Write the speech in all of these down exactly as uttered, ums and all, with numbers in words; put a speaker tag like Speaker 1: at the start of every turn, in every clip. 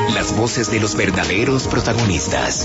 Speaker 1: Las voces de los verdaderos protagonistas.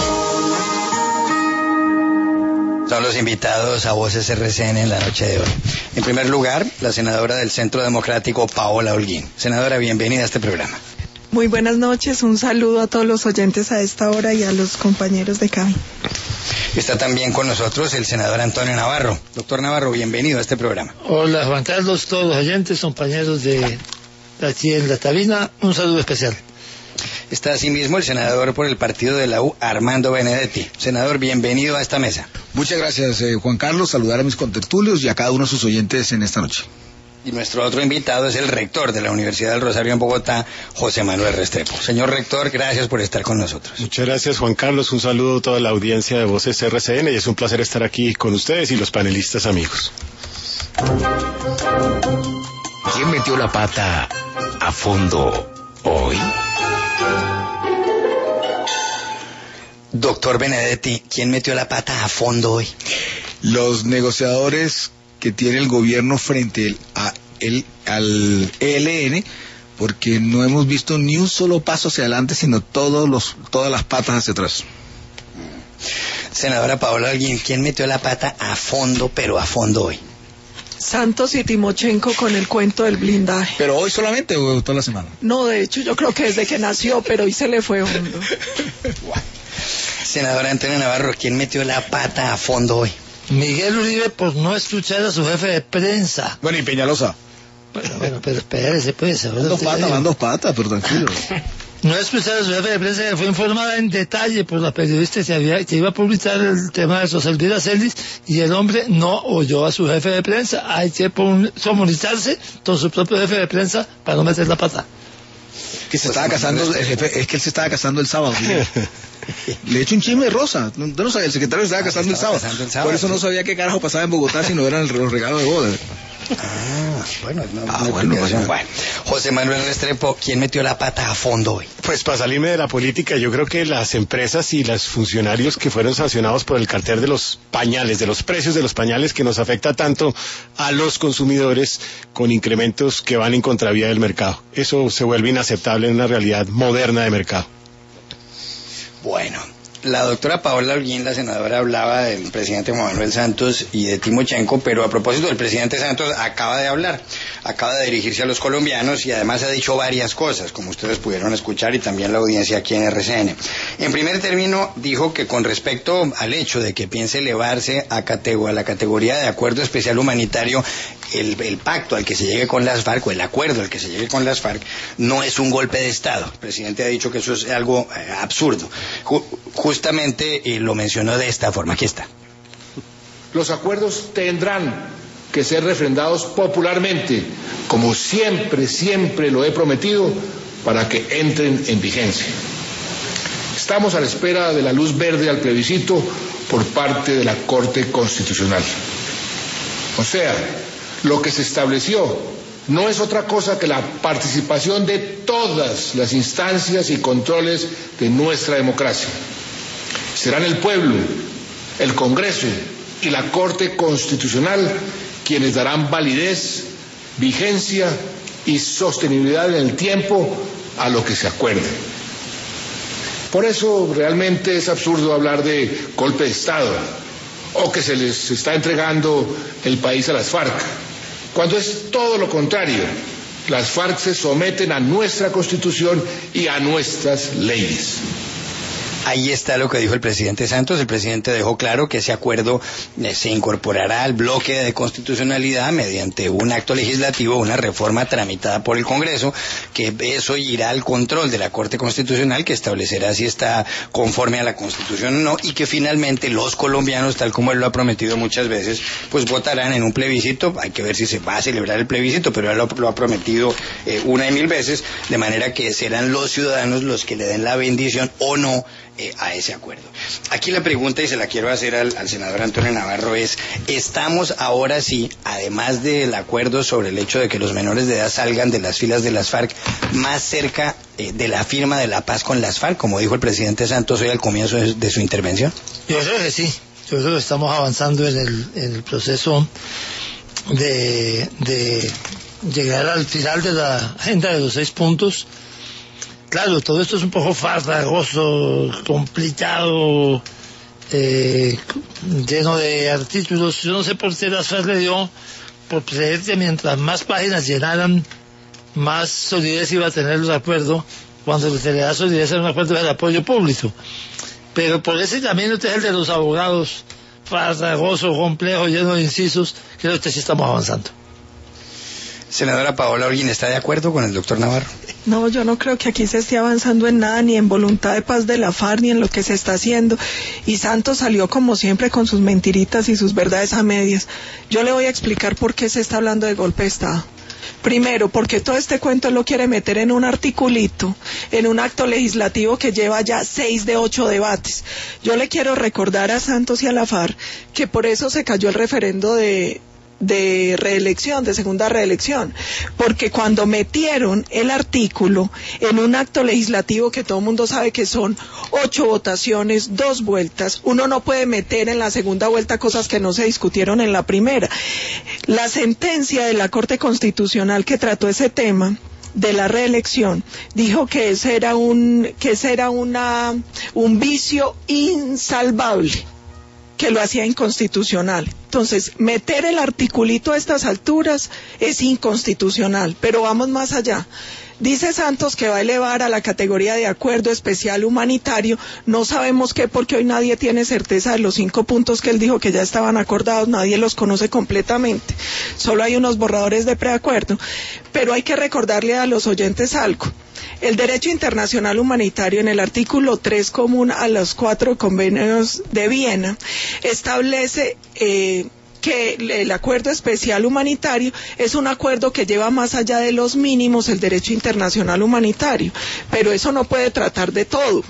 Speaker 2: Son los invitados a Voces R C N en la noche de hoy. En primer lugar, la senadora del Centro Democrático, Paola Holguín. Senadora, bienvenida a este programa.
Speaker 3: Muy buenas noches, un saludo a todos los oyentes a esta hora y a los compañeros de cabina.
Speaker 2: Está también con nosotros el senador Antonio Navarro. Doctor Navarro, bienvenido a este programa.
Speaker 4: Hola Juan Carlos, todos los oyentes, compañeros de aquí en la cabina, un saludo especial.
Speaker 2: Está asimismo el senador por el partido de la U, Armando Benedetti. Senador, bienvenido a esta mesa.
Speaker 5: Muchas gracias, eh, Juan Carlos. Saludar a mis contertulios y a cada uno de sus oyentes en esta noche.
Speaker 2: Y nuestro otro invitado es el rector de la Universidad del Rosario en Bogotá, José Manuel Restrepo. Señor rector, gracias por estar con nosotros.
Speaker 6: Muchas gracias, Juan Carlos. Un saludo a toda la audiencia de Voces R C N y es un placer estar aquí con ustedes y los panelistas amigos.
Speaker 1: ¿Quién metió la pata a fondo hoy?
Speaker 2: Doctor Benedetti, ¿quién metió la pata a fondo hoy?
Speaker 5: Los negociadores que tiene el gobierno frente a el, al E L N, porque no hemos visto ni un solo paso hacia adelante, sino todos los, todas las patas hacia atrás.
Speaker 2: Senadora Paola Holguín, ¿quién metió la pata a fondo, pero a fondo hoy?
Speaker 3: Santos y Timochenko con el cuento del blindaje.
Speaker 5: ¿Pero hoy solamente o toda la semana?
Speaker 3: No, de hecho yo creo que desde que nació, pero hoy se le fue hondo.
Speaker 2: Senadora Antonio Navarro, ¿quién metió la pata a fondo hoy?
Speaker 4: Miguel Uribe por no escuchar a su jefe de prensa.
Speaker 5: Bueno, y Peñalosa.
Speaker 4: Bueno, bueno pero espérese pues.
Speaker 5: Van dos patas, van dos patas, pero tranquilo.
Speaker 4: No escuchar a su jefe de prensa que fue informada en detalle por la periodista que, había, que iba a publicar el tema de José Elvira Celis y el hombre no oyó a su jefe de prensa. Hay que comunicarse con su propio jefe de prensa para no meter la pata.
Speaker 5: Que se estaba casando, el jefe, es que él se estaba casando el sábado. Le he hecho un chisme rosa. No, no sabía, el secretario se estaba, ah, casando, estaba el casando el sábado. Por eso sí. No sabía qué carajo pasaba en Bogotá si no eran los regalos de boda.
Speaker 2: Ah, bueno, no,
Speaker 5: ah,
Speaker 2: no
Speaker 5: bueno, pues,
Speaker 2: bueno. José Manuel Restrepo, ¿quién metió la pata a fondo hoy?
Speaker 6: Pues para salirme de la política, yo creo que las empresas y los funcionarios que fueron sancionados por el cartel de los pañales, de los precios de los pañales, que nos afecta tanto a los consumidores con incrementos que van en contravía del mercado. Eso se vuelve inaceptable en una realidad moderna de mercado.
Speaker 2: Bueno, la doctora Paola Holguín, la senadora, hablaba del presidente Juan Manuel Santos y de Timochenko, pero a propósito del presidente Santos acaba de hablar, acaba de dirigirse a los colombianos y además ha dicho varias cosas, como ustedes pudieron escuchar y también la audiencia aquí en R C N. En primer término, dijo que con respecto al hecho de que piense elevarse a, categ- a la categoría de acuerdo especial humanitario, el, el pacto al que se llegue con las FARC, o el acuerdo al que se llegue con las FARC, no es un golpe de Estado. El presidente ha dicho que eso es algo eh, absurdo. Ju- justamente eh, lo mencionó de esta forma. Aquí está.
Speaker 7: Los acuerdos tendrán que ser refrendados popularmente, como siempre, siempre lo he prometido, para que entren en vigencia. Estamos a la espera de la luz verde al plebiscito por parte de la Corte Constitucional. O sea, lo que se estableció no es otra cosa que la participación de todas las instancias y controles de nuestra democracia. Serán el pueblo, el Congreso y la Corte Constitucional quienes darán validez, vigencia y sostenibilidad en el tiempo a lo que se acuerde. Por eso realmente es absurdo hablar de golpe de Estado o que se les está entregando el país a las FARC, cuando es todo lo contrario. Las FARC se someten a nuestra Constitución y a nuestras leyes.
Speaker 2: Ahí está lo que dijo el presidente Santos. El presidente dejó claro que ese acuerdo eh, se incorporará al bloque de constitucionalidad mediante un acto legislativo, una reforma tramitada por el Congreso, que eso irá al control de la Corte Constitucional, que establecerá si está conforme a la Constitución o no, y que finalmente los colombianos, tal como él lo ha prometido muchas veces, pues votarán en un plebiscito. Hay que ver si se va a celebrar el plebiscito, pero él lo, lo ha prometido eh, una y mil veces, de manera que serán los ciudadanos los que le den la bendición o no Eh, a ese acuerdo. Aquí la pregunta, y se la quiero hacer al, al senador Antonio Navarro, es: ¿estamos ahora sí, además del acuerdo sobre el hecho de que los menores de edad salgan de las filas de las FARC, más cerca eh, de la firma de la paz con las FARC, como dijo el presidente Santos hoy al comienzo de, de su intervención?
Speaker 4: Yo creo que sí, yo creo que estamos avanzando en el, en el proceso de, de llegar al final de la agenda de los seis puntos. claro, todo esto es un poco farragoso, complicado, eh, lleno de artículos. Yo no sé por qué las FARC le dio por creer que mientras más páginas llenaran, más solidez iba a tener el acuerdo, cuando se le da solidez a un acuerdo del apoyo público. Pero por ese camino, este es el de los abogados, farragoso, complejo, lleno de incisos, creo que sí estamos avanzando.
Speaker 2: Senadora Paola Holguín, ¿está de acuerdo con el doctor Navarro?
Speaker 3: No, yo no creo que aquí se esté avanzando en nada, ni en voluntad de paz de la FARC, ni en lo que se está haciendo. Y Santos salió como siempre con sus mentiritas y sus verdades a medias. Yo le voy a explicar por qué se está hablando de golpe de Estado. Primero, porque todo este cuento lo quiere meter en un articulito, en un acto legislativo que lleva ya seis de ocho debates. Yo le quiero recordar a Santos y a la FARC que por eso se cayó el referendo de... de reelección, de segunda reelección, porque cuando metieron el artículo en un acto legislativo que todo el mundo sabe que son ocho votaciones, dos vueltas, uno no puede meter en la segunda vuelta cosas que no se discutieron en la primera. La sentencia de la Corte Constitucional que trató ese tema de la reelección dijo que ese era un que ese era una un vicio insalvable, que lo hacía inconstitucional. Entonces, meter el articulito a estas alturas es inconstitucional, pero vamos más allá. Dice Santos que va a elevar a la categoría de acuerdo especial humanitario, no sabemos qué, porque hoy nadie tiene certeza de los cinco puntos que él dijo que ya estaban acordados, nadie los conoce completamente, solo hay unos borradores de preacuerdo, pero hay que recordarle a los oyentes algo. El derecho internacional humanitario, en el artículo tres común a los cuatro convenios de Viena, establece eh, que el acuerdo especial humanitario es un acuerdo que lleva más allá de los mínimos el derecho internacional humanitario, pero eso no puede tratar de todo.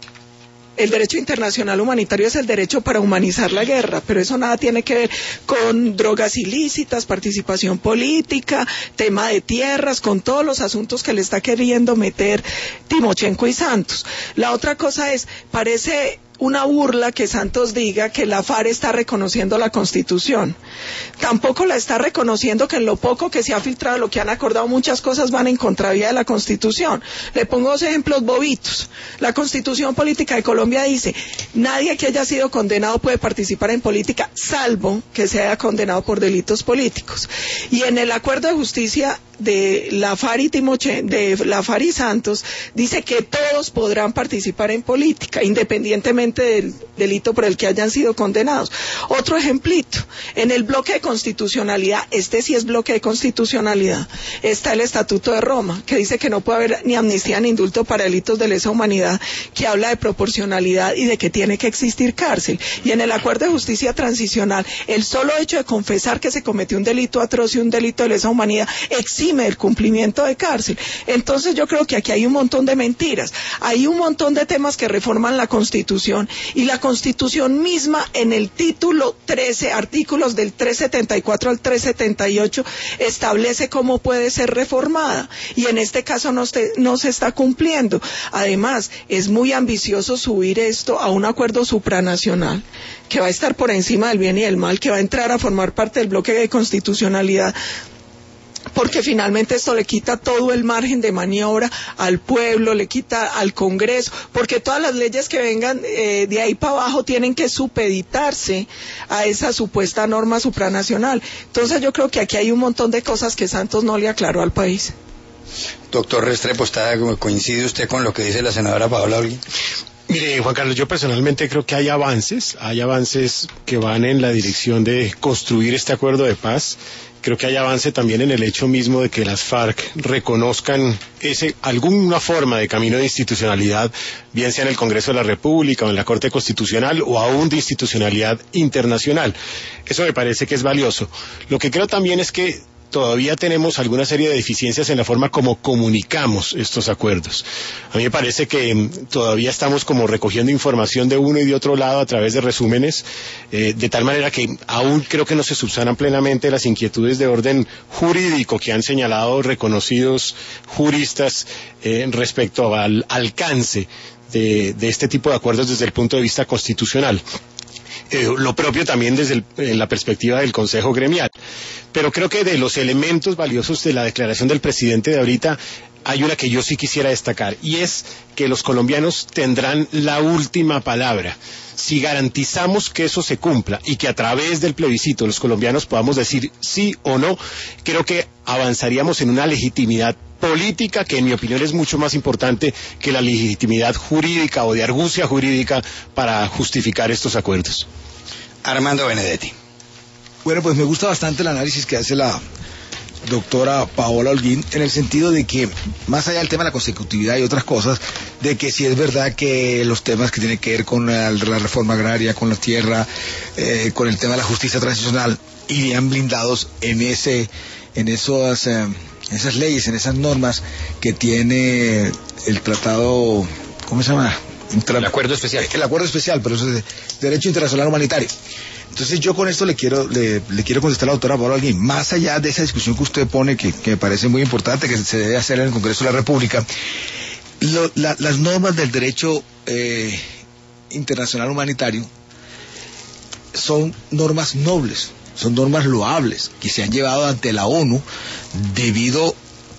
Speaker 3: El derecho internacional humanitario es el derecho para humanizar la guerra, pero eso nada tiene que ver con drogas ilícitas, participación política, tema de tierras, con todos los asuntos que le está queriendo meter Timochenko y Santos. La otra cosa es, parece una burla que Santos diga que la FARC está reconociendo la Constitución. Tampoco la está reconociendo, que en lo poco que se ha filtrado, lo que han acordado, muchas cosas van en contravía de la Constitución. Le pongo dos ejemplos bobitos. La Constitución Política de Colombia dice, nadie que haya sido condenado puede participar en política, salvo que se haya condenado por delitos políticos. Y en el acuerdo de justicia de la FARC y Timoche, de la FARC y Santos, dice que todos podrán participar en política, independientemente del delito por el que hayan sido condenados. Otro ejemplito, en el bloque de constitucionalidad, este sí es bloque de constitucionalidad, está el Estatuto de Roma, que dice que no puede haber ni amnistía ni indulto para delitos de lesa humanidad, que habla de proporcionalidad y de que tiene que existir cárcel. Y en el acuerdo de justicia transicional, el solo hecho de confesar que se cometió un delito atroz y un delito de lesa humanidad exime del cumplimiento de cárcel. Entonces yo creo que aquí hay un montón de mentiras, hay un montón de temas que reforman la Constitución, y la Constitución misma en el título trece, artículos del trescientos setenta y cuatro al trescientos setenta y ocho, establece cómo puede ser reformada, y en este caso no, se, no se está cumpliendo. Además, es muy ambicioso subir esto a un acuerdo supranacional, que va a estar por encima del bien y del mal, que va a entrar a formar parte del bloque de constitucionalidad, porque finalmente esto le quita todo el margen de maniobra al pueblo, le quita al Congreso, porque todas las leyes que vengan eh, de ahí para abajo tienen que supeditarse a esa supuesta norma supranacional. Entonces yo creo que aquí hay un montón de cosas que Santos no le aclaró al país.
Speaker 2: Doctor Restrepo, ¿coincide usted con lo que dice la senadora Paola Holguín?
Speaker 6: Mire, Juan Carlos, yo personalmente creo que hay avances, hay avances que van en la dirección de construir este acuerdo de paz. Creo que hay avance también en el hecho mismo de que las FARC reconozcan ese alguna forma de camino de institucionalidad, bien sea en el Congreso de la República o en la Corte Constitucional, o aún de institucionalidad internacional. Eso me parece que es valioso. Lo que creo también es que todavía tenemos alguna serie de deficiencias en la forma como comunicamos estos acuerdos. A mí me parece que todavía estamos como recogiendo información de uno y de otro lado a través de resúmenes, eh, de tal manera que aún creo que no se subsanan plenamente las inquietudes de orden jurídico que han señalado reconocidos juristas eh, respecto al alcance de, de este tipo de acuerdos desde el punto de vista constitucional. Eh, lo propio también desde el, en la perspectiva del Consejo Gremial. Pero creo que de los elementos valiosos de la declaración del presidente de ahorita, hay una que yo sí quisiera destacar, y es que los colombianos tendrán la última palabra. Si garantizamos que eso se cumpla y que a través del plebiscito los colombianos podamos decir sí o no, creo que avanzaríamos en una legitimidad política que en mi opinión es mucho más importante que la legitimidad jurídica o de argucia jurídica para justificar estos acuerdos.
Speaker 2: Armando Benedetti.
Speaker 5: Bueno, pues me gusta bastante el análisis que hace la doctora Paola Holguín, en el sentido de que, más allá del tema de la consecutividad y otras cosas, de que si es verdad que los temas que tienen que ver con la, la reforma agraria, con la tierra, eh, con el tema de la justicia transicional, irían blindados en ese, en esos, eh, en esas leyes, en esas normas que tiene el tratado, ¿cómo se llama? Intra...
Speaker 2: El acuerdo especial.
Speaker 5: El acuerdo especial, pero eso es de Derecho Internacional Humanitario. Entonces yo con esto le quiero le, le quiero contestar a la doctora Paola Holguín, más allá de esa discusión que usted pone, que, que me parece muy importante, que se debe hacer en el Congreso de la República, lo, la, las normas del derecho eh, internacional humanitario son normas nobles, son normas loables, que se han llevado ante la ONU debido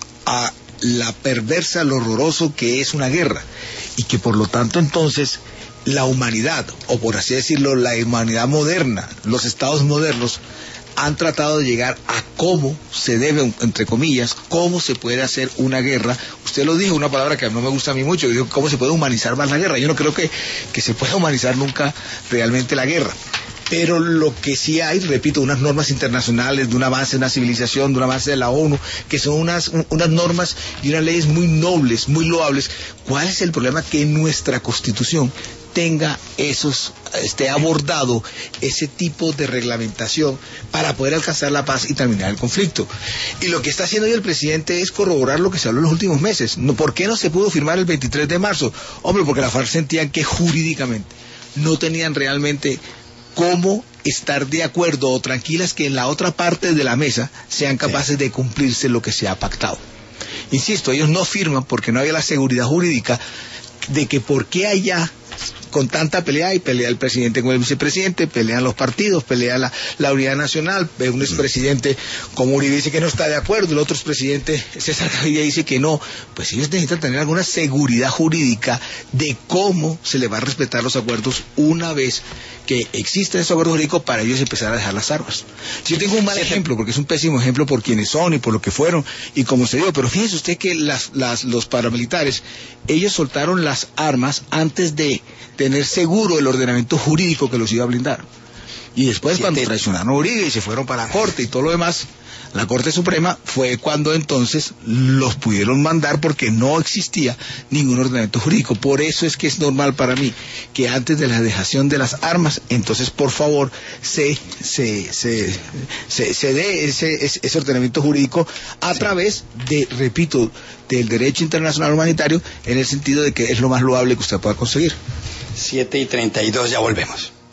Speaker 5: a la perversa, lo horroroso que es una guerra, y que por lo tanto entonces la humanidad, o por así decirlo, la humanidad moderna, los estados modernos, han tratado de llegar a cómo se debe, entre comillas, cómo se puede hacer una guerra. Usted lo dijo, una palabra que no me gusta a mí mucho, digo, cómo se puede humanizar más la guerra. Yo no creo que, que se pueda humanizar nunca realmente la guerra. Pero lo que sí hay, repito, unas normas internacionales de un avance de una civilización, de un avance de la ONU, que son unas, unas normas y unas leyes muy nobles, muy loables. ¿Cuál es el problema? Que nuestra Constitución tenga esos, esté abordado ese tipo de reglamentación para poder alcanzar la paz y terminar el conflicto. Y lo que está haciendo hoy el presidente es corroborar lo que se habló en los últimos meses. No, ¿por qué no se pudo firmar el veintitrés de marzo? Hombre, porque la FARC sentían que jurídicamente no tenían realmente cómo estar de acuerdo o tranquilas que en la otra parte de la mesa sean capaces de cumplirse lo que se ha pactado. Insisto, ellos no firman porque no había la seguridad jurídica de que por qué allá con tanta pelea, y pelea el presidente con el vicepresidente, pelean los partidos, pelea la, la unidad nacional, un expresidente como Uribe dice que no está de acuerdo, el otro expresidente César Gaviria dice que no. Pues ellos necesitan tener alguna seguridad jurídica de cómo se le va a respetar los acuerdos una vez que exista ese acuerdo jurídico para ellos empezar a dejar las armas. Yo tengo un mal ejemplo, porque es un pésimo ejemplo por quienes son y por lo que fueron y como se dio, pero fíjese usted que las, las, los paramilitares, ellos soltaron las armas antes de tener seguro el ordenamiento jurídico que los iba a blindar. Y después, cuando traicionaron a Uribe y se fueron para la Corte y todo lo demás, la Corte Suprema, fue cuando entonces los pudieron mandar porque no existía ningún ordenamiento jurídico. Por eso es que es normal para mí que antes de la dejación de las armas, entonces por favor se se se se, se dé ese, ese, ese ordenamiento jurídico a sí. través de, repito, del derecho internacional humanitario, en el sentido de que es lo más loable que usted pueda conseguir.
Speaker 2: siete y treinta y dos, ya volvemos.